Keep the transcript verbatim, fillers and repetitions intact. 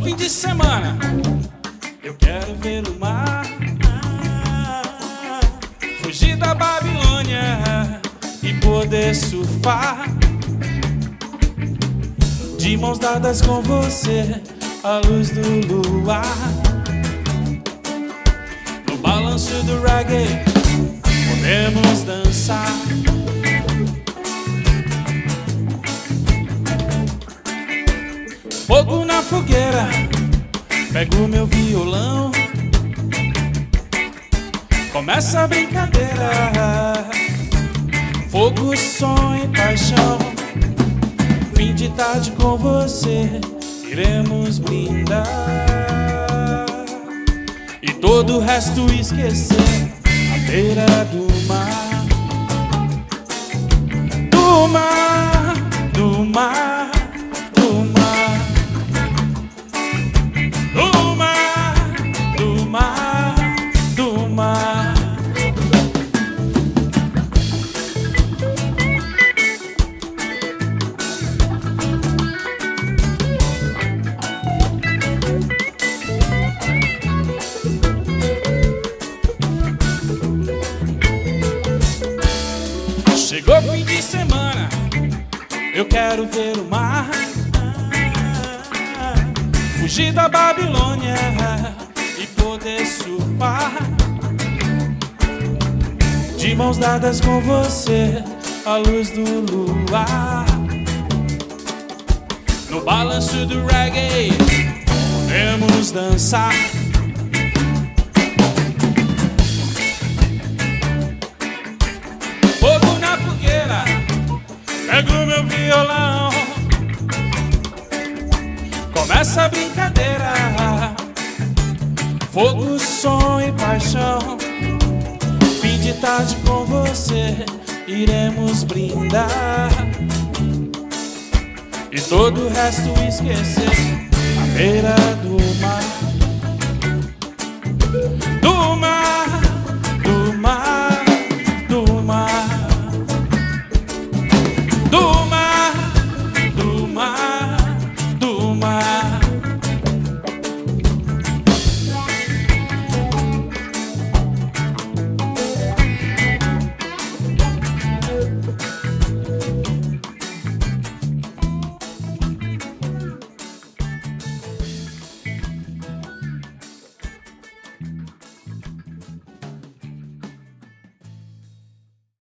fim de semana, eu quero ver o mar, fugir da Babilônia e poder surfar, de mãos dadas com você, à luz do luar. No balanço do reggae podemos dançar. Fogo na fogueira, pego meu violão, começa a brincadeira. Fogo, som e paixão, fim de tarde com você, iremos brindar e todo o resto esquecer, à beira do mar. Do mar, do mar, do mar, do mar, do mar, do mar. Chegou fim de semana, eu quero ver o mar, fugir da Babilônia e poder surfar, de mãos dadas com você, à luz do luar. No balanço do reggae podemos dançar. Fogo na fogueira, pego meu violão, começa a brincadeira. Fogo, som e paixão, fim de tarde com você, iremos brindar e todo o resto esquecer, à beira do mar.